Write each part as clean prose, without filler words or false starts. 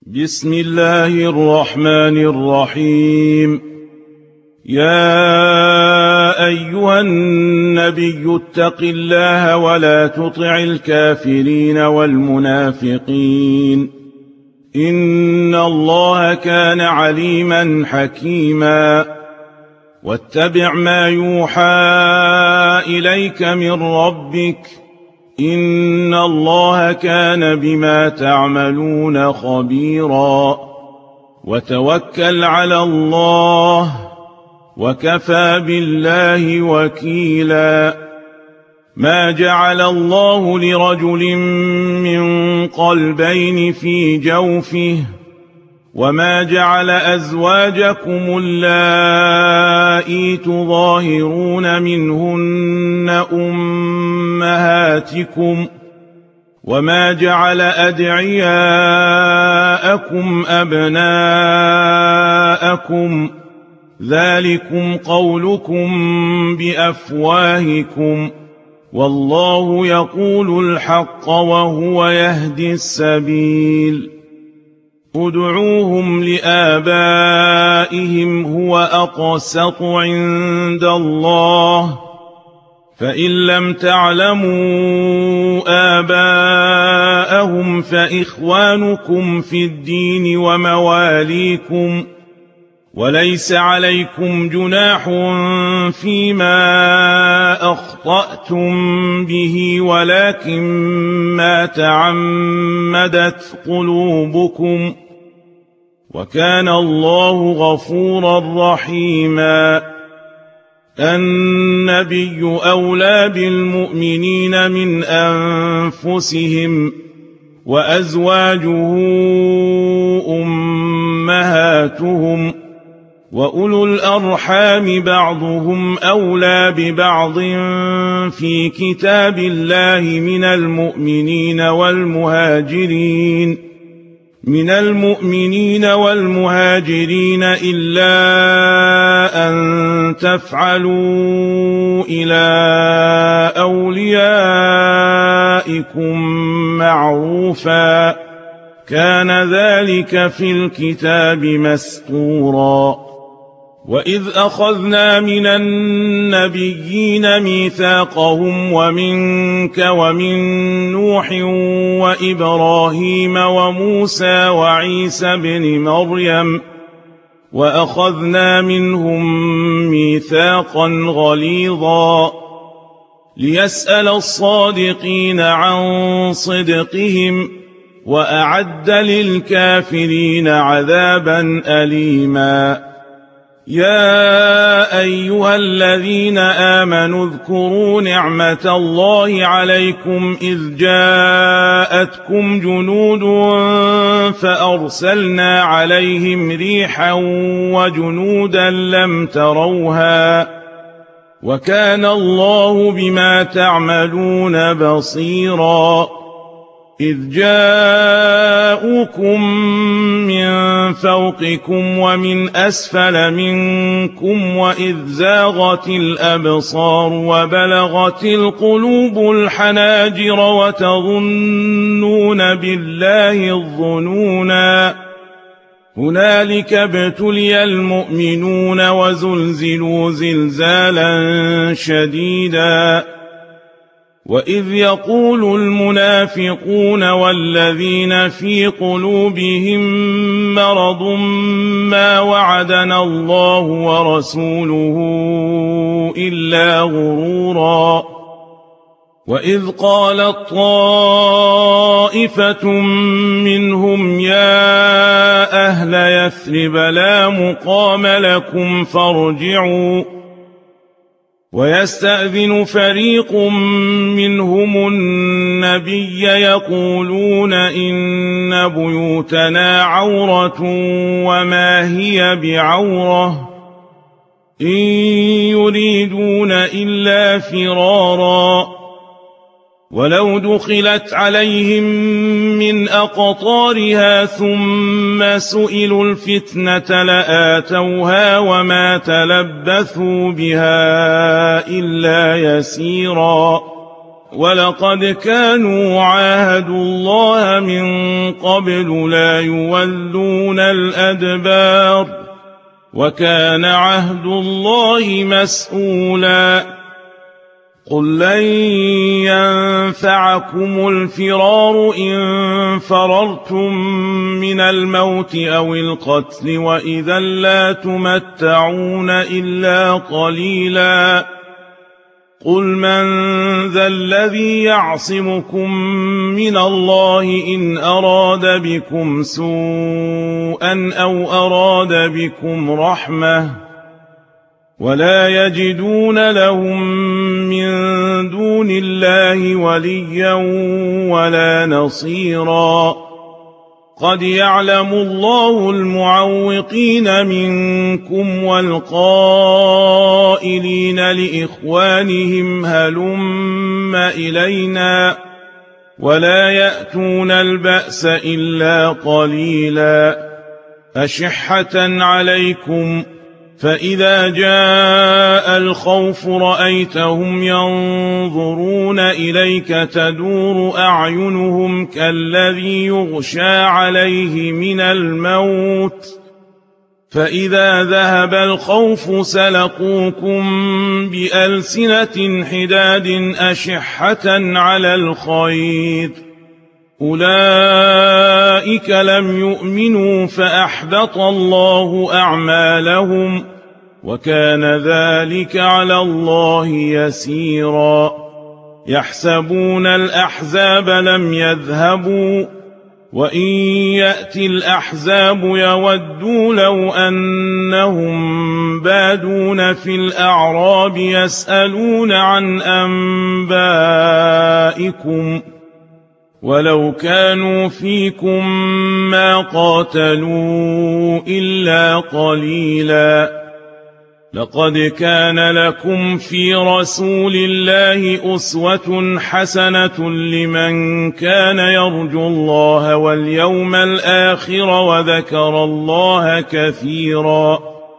بسم الله الرحمن الرحيم. يا أيها النبي اتق الله ولا تطع الكافرين والمنافقين إن الله كان عليما حكيما. واتبع ما يوحى إليك من ربك إن الله كان بما تعملون خبيرا. وتوكل على الله وكفى بالله وكيلا. ما جعل الله لرجل من قلبين في جوفه وما جعل أزواجكم اللائي تظاهرون منهن أمهاتكم وما جعل أدعياءكم أبناءكم ذلكم قولكم بأفواهكم والله يقول الحق وهو يهدي السبيل. ادعوهم لآبائهم هو أقسط عند الله فإن لم تعلموا آباءهم فإخوانكم في الدين ومواليكم وليس عليكم جناح فيما أخطأتم به ولكن ما تعمدت قلوبكم وكان الله غفورا رحيما. النبي أولى بالمؤمنين من أنفسهم وأزواجه أمهاتهم وأولو الأرحام بعضهم أولى ببعض في كتاب الله من المؤمنين والمهاجرين إلا أن تفعلوا إلى أوليائكم معروفا كان ذلك في الكتاب مسطورا. وإذ أخذنا من النبيين ميثاقهم ومنك ومن نوح وإبراهيم وموسى وعيسى بن مريم وأخذنا منهم ميثاقا غليظا ليسأل الصادقين عن صدقهم وأعد للكافرين عذابا أليما. يا أيها الذين آمنوا اذكروا نعمة الله عليكم إذ جاءتكم جنود فأرسلنا عليهم ريحا وجنودا لم تروها وكان الله بما تعملون بصيرا. إذ جاءوكم من فوقكم ومن أسفل منكم وإذ زاغت الأبصار وبلغت القلوب الحناجر وتظنون بالله الظنونا. هنالك ابتلي المؤمنون وزلزلوا زلزالا شديدا. وإذ يقول المنافقون والذين في قلوبهم مرض ما وعدنا الله ورسوله إلا غرورا. وإذ قالت طائفة منهم يا أهل يثرب لا مقام لكم فارجعوا ويستأذن فريق منهم النبي يقولون إن بيوتنا عورة وما هي بعورة إن يريدون إلا فرارا. ولو دخلت عليهم من أقطارها ثم سئلوا الفتنة لآتوها وما تلبثوا بها إلا يسيرا. ولقد كانوا عاهدوا الله من قبل لا يولون الأدبار وكان عهد الله مسؤولا قل لن ينفعكم الفرار إن فررتم من الموت أو القتل وإذا لا تمتعون إلا قليلا قل من ذا الذي يعصمكم من الله إن أراد بكم سوءا أو أراد بكم رحمة ولا يجدون لهم من دون الله وليا ولا نصيرا قد يعلم الله المعوقين منكم والقائلين لإخوانهم هلم إلينا ولا يأتون البأس إلا قليلا أشحة عليكم فإذا جاء الخوف رأيتهم ينظرون إليك تدور أعينهم كالذي يغشى عليه من الموت فإذا ذهب الخوف سلقوكم بألسنة حداد أشحة على الخير أولئك لم يؤمنوا فأحبط الله أعمالهم وكان ذلك على الله يسيرا يحسبون الأحزاب لم يذهبوا وإن يأتي الأحزاب يودوا لو أنهم بادون في الأعراب يسألون عن أنبائكم ولو كانوا فيكم ما قاتلوا إلا قليلا لقد كان لكم في رسول الله أسوة حسنة لمن كان يرجو الله واليوم الآخر وذكر الله كثيرا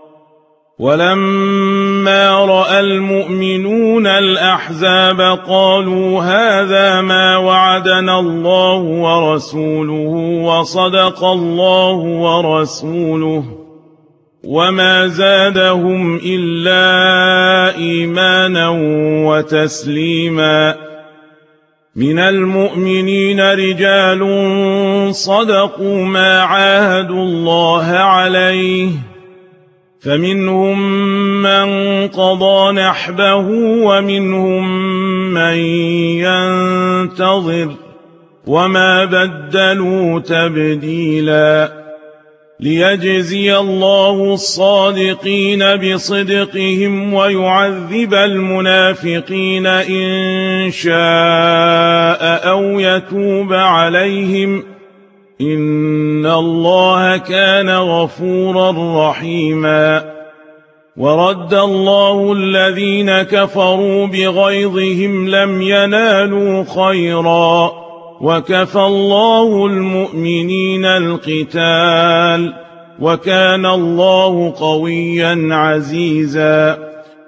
ولما رأى المؤمنون الأحزاب قالوا هذا ما وعدنا الله ورسوله وصدق الله ورسوله وما زادهم إلا إيمانا وتسليما من المؤمنين رجال صدقوا ما عاهدوا الله عليه فمنهم من قضى نحبه ومنهم من ينتظر وما بدلوا تبديلا ليجزي الله الصادقين بصدقهم ويعذب المنافقين إن شاء أو يتوب عليهم إن الله كان غفورا رحيما ورد الله الذين كفروا بغيظهم لم ينالوا خيرا وكفى الله المؤمنين القتال وكان الله قويا عزيزا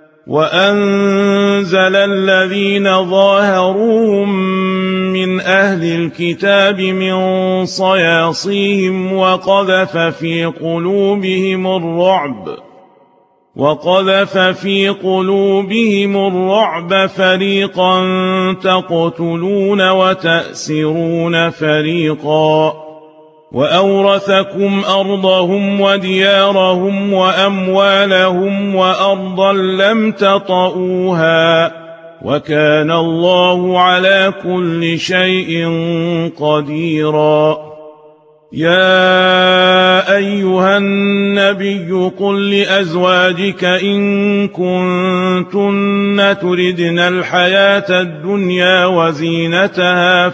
وأنزل الذين ظاهروهم من أهل الكتاب من صياصيهم وقذف في قلوبهم الرعب فريقا تقتلون وتأسرون فريقا وأورثكم أرضهم وديارهم وأموالهم وأرضا لم تطئوها وكان الله على كل شيء قديرا يا أيها النبي قل لأزواجك إن كنتن تردن الحياة الدنيا وزينتها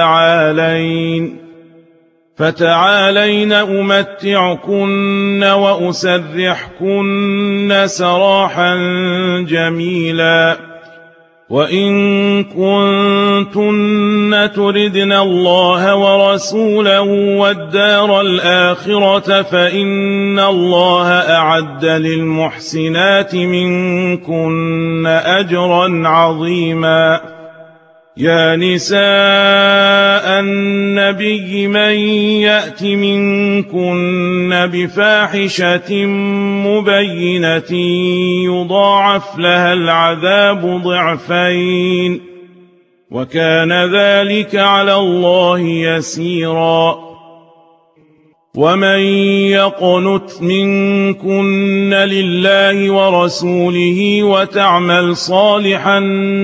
فتعالين أمتعكن وأسرحكن سراحا جميلا وإن كنتن تردن الله ورسوله والدار الآخرة فإن الله أعد للمحسنات منكن أجرا عظيما يا نساء النبي من يأت منكن بفاحشة مبينة يضاعف لها العذاب ضعفين وكان ذلك على الله يسيرا ومن يقنت منكن لله ورسوله وتعمل صالحا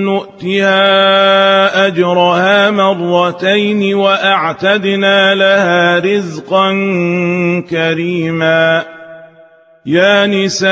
نؤتها أجرها مرتين وأعتدنا لها رزقا كريما يا نساء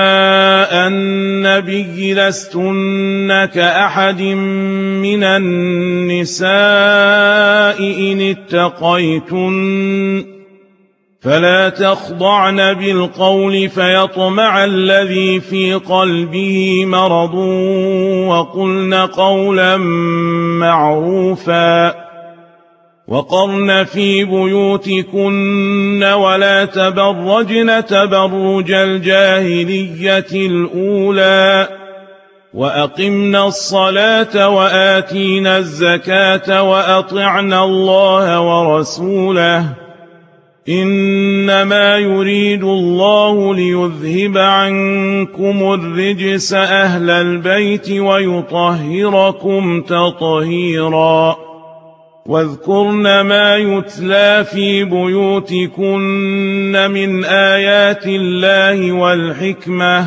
النبي لستن كأحد من النساء إن اتقيتن فلا تخضعن بالقول فيطمع الذي في قلبه مرض وقلن قولا معروفا وقرن في بيوتكن ولا تبرجن تبرج الجاهلية الأولى وأقمن الصلاة وآتينا الزكاة وأطعنا الله ورسوله إنما يريد الله ليذهب عنكم الرجس أهل البيت ويطهركم تطهيرا واذكرن ما يتلى في بيوتكن من آيات الله والحكمة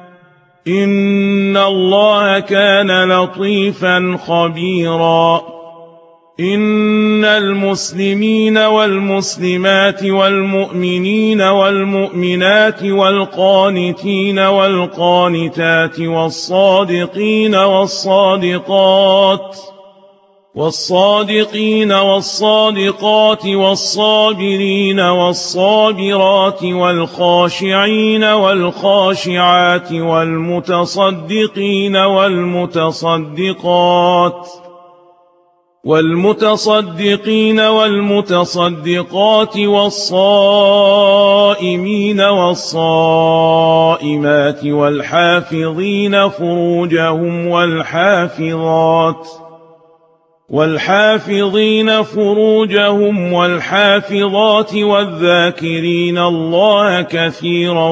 إن الله كان لطيفا خبيرا إن المسلمين والمسلمات والمؤمنين والمؤمنات والقانتين والقانتات والصادقين والصادقات والصابرين والصابرات والخاشعين والخاشعات والمتصدقين والمتصدقات والصائمين والصائمات والحافظين فروجهم والحافظات والذاكرين الله كثيرا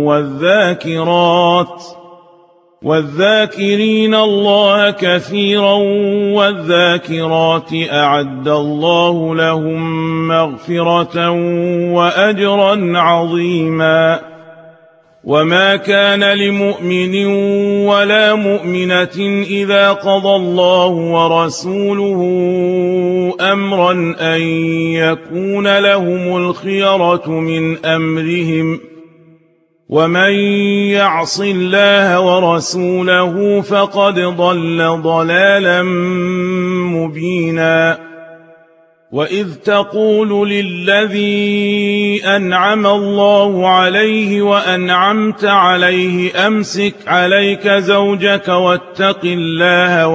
والذاكرات أعد الله لهم مغفرة وأجرا عظيما وما كان لمؤمن ولا مؤمنة إذا قضى الله ورسوله أمرا أن يكون لهم الخيرة من أمرهم ومن يعص الله ورسوله فقد ضل ضلالا مبينا وإذ تقول للذي أنعم الله عليه وأنعمت عليه أمسك عليك زوجك واتق الله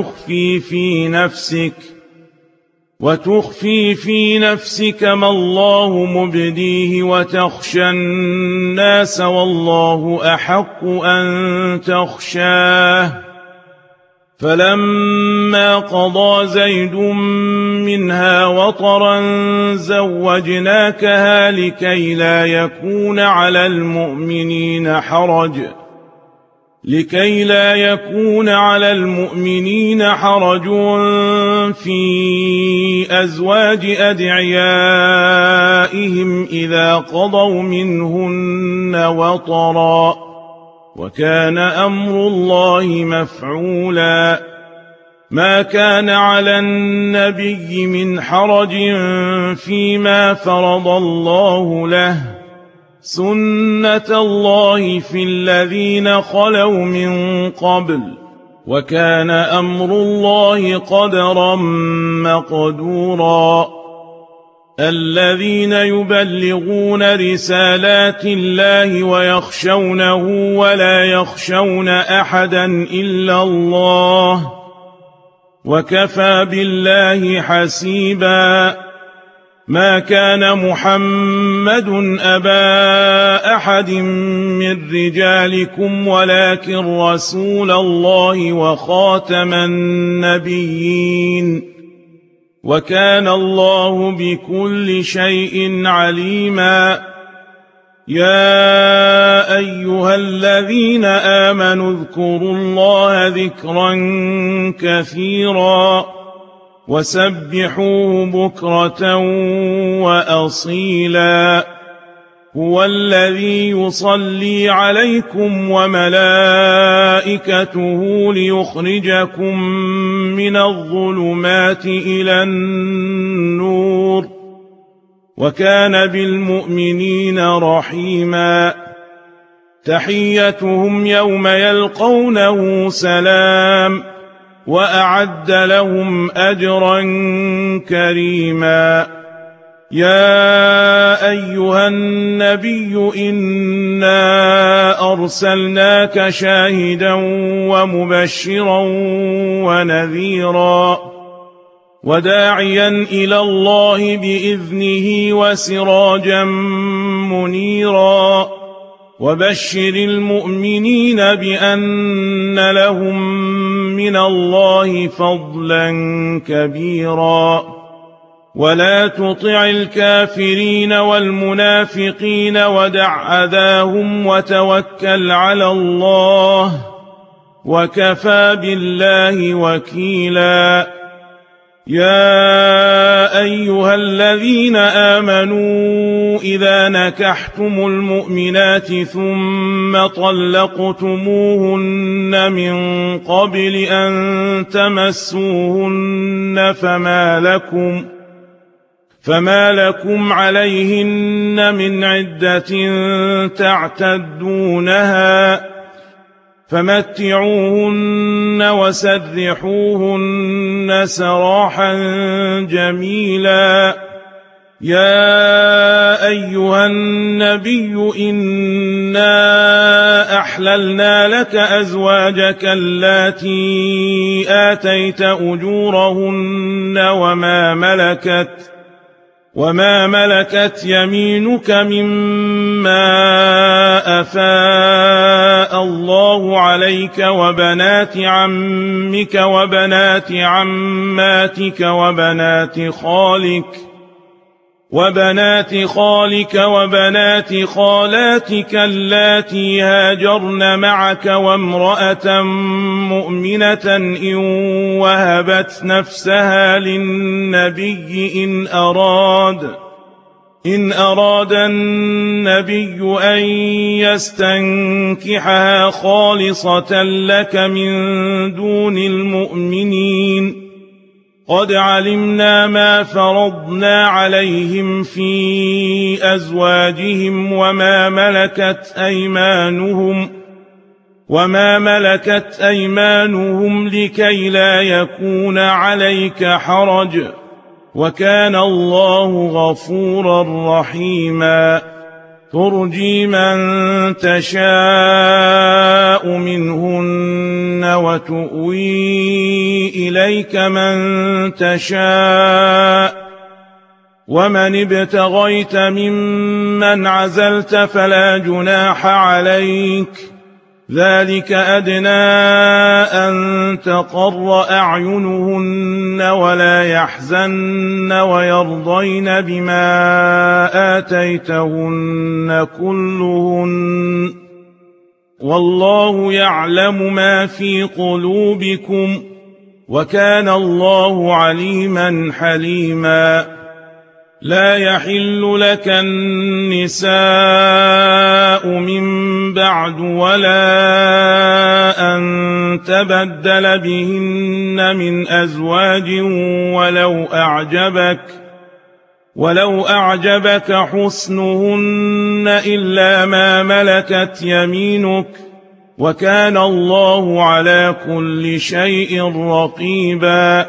وتخفي في نفسك ما الله مبديه وتخشى الناس والله أحق أن تخشاه فلما قضى زيد منها وطرا زوجناكها لكي لا يكون على المؤمنين حرج في أزواج أدعيائهم إذا قضوا منهن وطرا وكان أمر الله مفعولا ما كان على النبي من حرج فيما فرض الله له سنة الله في الذين خلوا من قبل وكان أمر الله قدرا مقدورا الذين يبلغون رسالات الله ويخشونه ولا يخشون أحدا إلا الله وكفى بالله حسيبا ما كان محمد أبا أحد من رجالكم ولكن رسول الله وخاتم النبيين وكان الله بكل شيء عليما يا أيها الذين آمنوا اذكروا الله ذكرا كثيرا وسبحوه بكرة وأصيلا هو الذي يصلي عليكم وملائكته ليخرجكم من الظلمات إلى النور وكان بالمؤمنين رحيما تحيتهم يوم يلقونه سلام وأعد لهم أجرا كريما يا أيها النبي إنا أرسلناك شاهدا ومبشرا ونذيرا وداعيا إلى الله بإذنه وسراجا منيرا وبشر المؤمنين بأن لهم من الله فضلا كبيرا ولا تطع الكافرين والمنافقين ودع أذاهم وتوكل على الله وكفى بالله وكيلا يا أيها الذين آمنوا إذا نكحتم المؤمنات ثم طلقتموهن من قبل أن تمسوهن فما لكم عليهن من عدة تعتدونها فمتعوهن وسرحوهن سراحا جميلا يا أيها النبي إنا أحللنا لك أزواجك اللاتي آتيت أجورهن وما ملكت يمينك مما أفاء الله عليك وبنات عمك وبنات عماتك وبنات خالك وبنات خالاتك اللاتي هاجرن معك وامرأة مؤمنة إن وهبت نفسها للنبي إن أراد النبي أن يستنكحها خالصة لك من دون المؤمنين قد علمنا ما فرضنا عليهم في أزواجهم وما ملكت أيمانهم لكي لا يكون عليك حرج وكان الله غفورا رحيما ترجي من تشاء منهن وتؤوي إليك من تشاء ومن ابتغيت ممن عزلت فلا جناح عليك ذلك أدنى أن تقر أعينهن ولا يحزن ويرضين بما آتيتهن كلهن والله يعلم ما في قلوبكم وكان الله عليما حليما لا يحل لك النساء من بعد ولا أن تبدل بهن من أزواج ولو أعجبك حسنهن إلا ما ملكت يمينك وكان الله على كل شيء رقيبا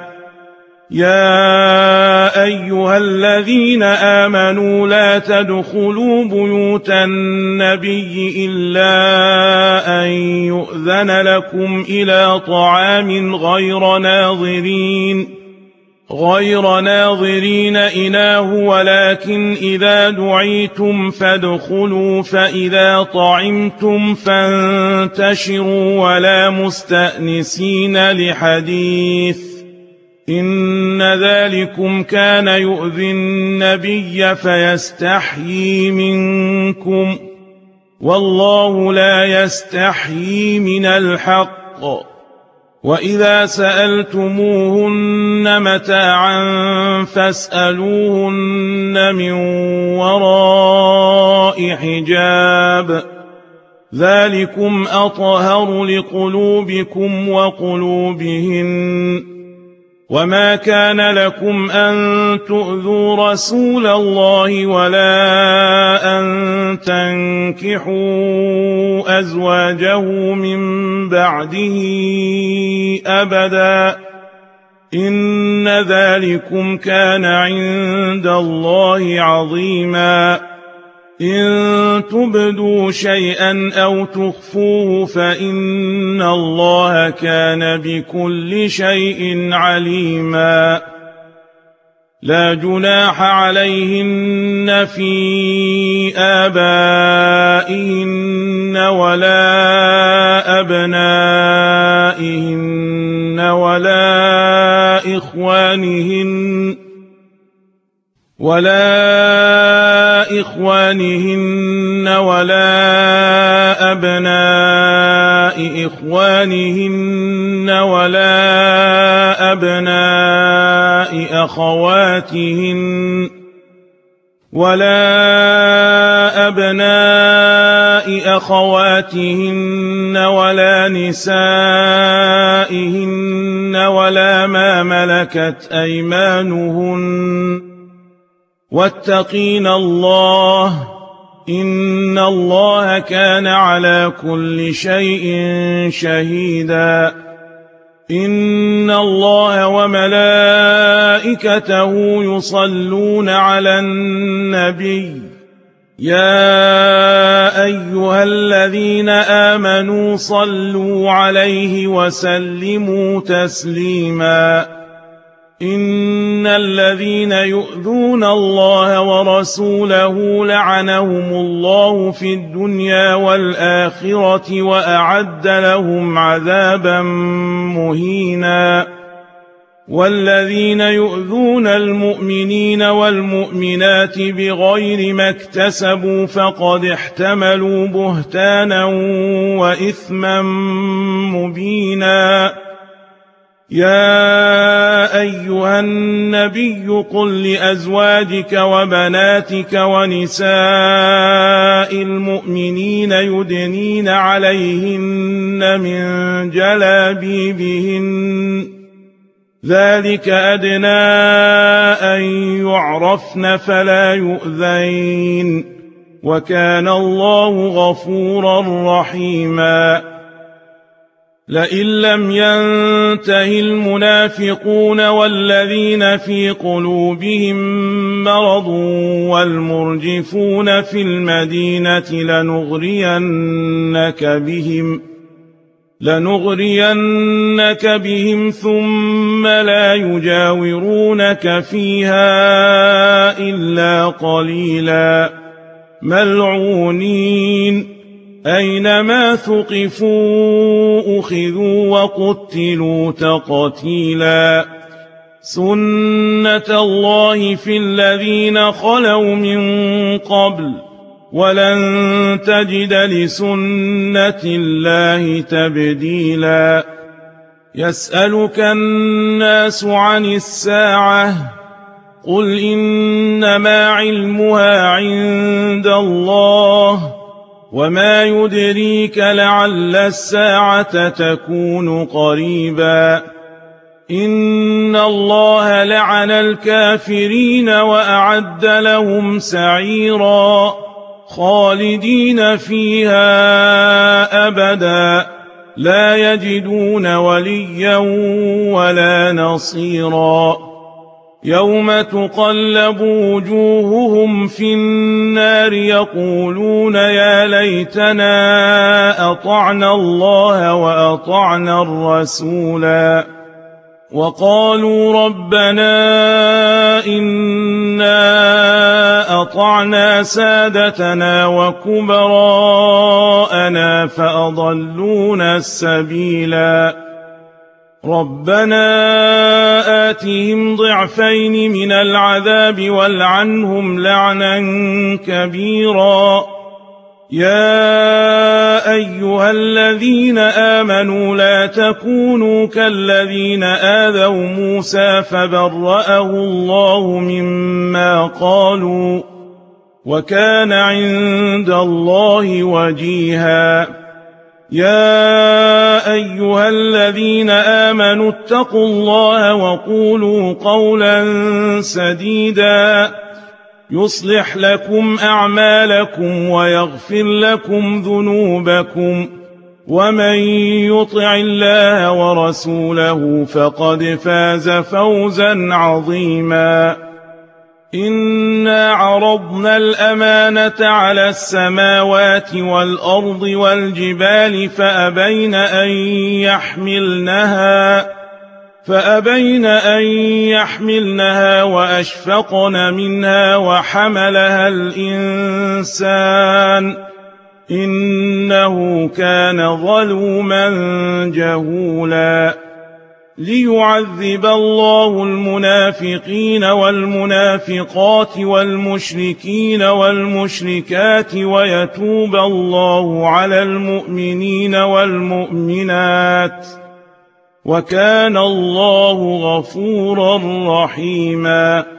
يا أيها الذين آمنوا لا تدخلوا بيوت النبي إلا أن يؤذن لكم إلى طعام غير ناظرين غير ناظرين إناه ولكن إذا دعيتم فادخلوا فإذا طعمتم فانتشروا ولا مستأنسين لحديث إن ذلكم كان يؤذي النبي فيستحيي منكم والله لا يستحيي من الحق وإذا سألتموهن متاعا فاسألوهن من وراء حجاب ذلكم أطهر لقلوبكم وقلوبهن وما كان لكم أن تؤذوا رسول الله ولا أن تنكحوا أزواجه من بعده أبدا إن ذلكم كان عند الله عظيما إن تبدوا شيئا أو تخفوه فإن الله كان بكل شيء عليما لا جناح عليهن في آبائهن ولا أبنائهن ولا إخوانهن ولا أبناء إخوانهن ولا أبناء أخواتهن ولا نسائهن ولا ما ملكت أيمانهن واتقين الله إن الله كان على كل شيء شهيدا إن الله وملائكته يصلون على النبي يا أيها الذين آمنوا صلوا عليه وسلموا تسليما إن الذين يؤذون الله ورسوله لعنهم الله في الدنيا والآخرة وأعد لهم عذابا مهينا والذين يؤذون المؤمنين والمؤمنات بغير ما اكتسبوا فقد احتملوا بهتانا وإثما مبينا يا أيها النبي قل لأزواجك وبناتك ونساء المؤمنين يدنين عليهن من جلابيبهن ذلك أدنى أن يعرفن فلا يؤذين وكان الله غفورا رحيما لئن لم ينته المنافقون والذين في قلوبهم مرض والمرجفون في المدينة لنغرينك بهم ثم لا يجاورونك فيها إلا قليلا ملعونين أينما ثقفوا أخذوا وقتلوا تقتيلا سنة الله في الذين خلوا من قبل ولن تجد لسنة الله تبديلا يسألك الناس عن الساعة قل إنما علمها عند الله وما يدريك لعل الساعة تكون قريبا إن الله لعن الكافرين وأعد لهم سعيرا خالدين فيها أبدا لا يجدون وليا ولا نصيرا يوم تقلب وجوههم في النار يقولون يا ليتنا أطعنا الله وأطعنا الرسولا وقالوا ربنا إنا أطعنا سادتنا وكبراءنا فأضلونا السبيلا ربنا آتهم ضعفين من العذاب والعنهم لعنا كبيرا يا أيها الذين آمنوا لا تكونوا كالذين آذوا موسى فبرأه الله مما قالوا وكان عند الله وجيها يا أيها الذين آمنوا اتقوا الله وقولوا قولا سديدا يصلح لكم أعمالكم ويغفر لكم ذنوبكم ومن يطع الله ورسوله فقد فاز فوزا عظيما إنا عرضنا الأمانة على السماوات والأرض والجبال فأبين أن يحملنها وأشفقن منها وحملها الإنسان إنه كان ظلوما جهولا ليعذب الله المنافقين والمنافقات والمشركين والمشركات ويتوب الله على المؤمنين والمؤمنات وكان الله غفورا رحيما